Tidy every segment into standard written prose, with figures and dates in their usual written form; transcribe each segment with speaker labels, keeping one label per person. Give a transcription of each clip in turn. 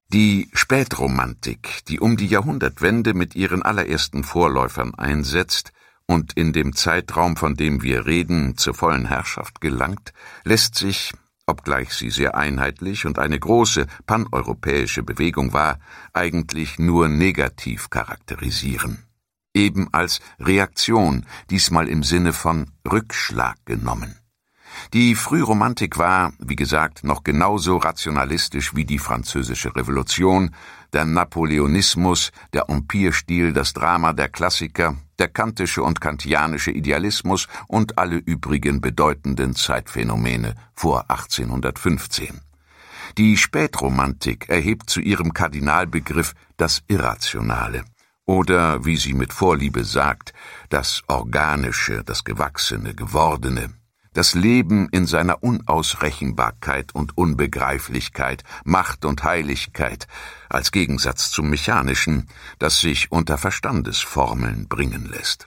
Speaker 1: Die Spätromantik, die um die Jahrhundertwende mit ihren allerersten Vorläufern einsetzt und in dem Zeitraum, von dem wir reden, zur vollen Herrschaft gelangt, lässt sich, obgleich sie sehr einheitlich und eine große paneuropäische Bewegung war, eigentlich nur negativ charakterisieren. Eben als Reaktion, diesmal im Sinne von Rückschlag genommen. Die Frühromantik war, wie gesagt, noch genauso rationalistisch wie die Französische Revolution, der Napoleonismus, der Empire-Stil, das Drama der Klassiker, der kantische und kantianische Idealismus und alle übrigen bedeutenden Zeitphänomene vor 1815. Die Spätromantik erhebt zu ihrem Kardinalbegriff das Irrationale. Oder, wie sie mit Vorliebe sagt, das Organische, das Gewachsene, Gewordene. Das Leben in seiner Unausrechenbarkeit und Unbegreiflichkeit, Macht und Heiligkeit, als Gegensatz zum Mechanischen, das sich unter Verstandesformeln bringen lässt.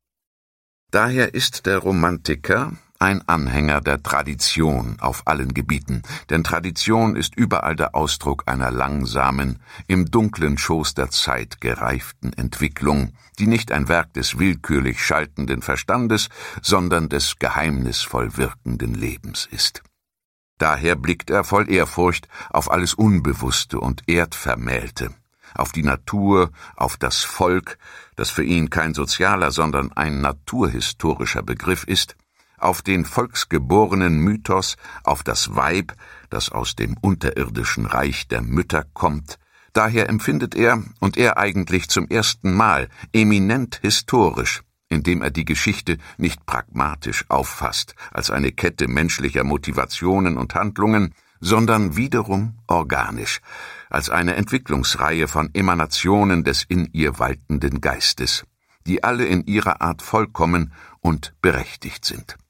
Speaker 1: Daher ist der Romantiker ein Anhänger der Tradition auf allen Gebieten, denn Tradition ist überall der Ausdruck einer langsamen, im dunklen Schoß der Zeit gereiften Entwicklung, die nicht ein Werk des willkürlich schaltenden Verstandes, sondern des geheimnisvoll wirkenden Lebens ist. Daher blickt er voll Ehrfurcht auf alles Unbewusste und Erdvermählte, auf die Natur, auf das Volk, das für ihn kein sozialer, sondern ein naturhistorischer Begriff ist, auf den volksgeborenen Mythos, auf das Weib, das aus dem unterirdischen Reich der Mütter kommt. Daher empfindet er, und er eigentlich zum ersten Mal, eminent historisch, indem er die Geschichte nicht pragmatisch auffasst, als eine Kette menschlicher Motivationen und Handlungen, sondern wiederum organisch, als eine Entwicklungsreihe von Emanationen des in ihr waltenden Geistes, die alle in ihrer Art vollkommen und berechtigt sind.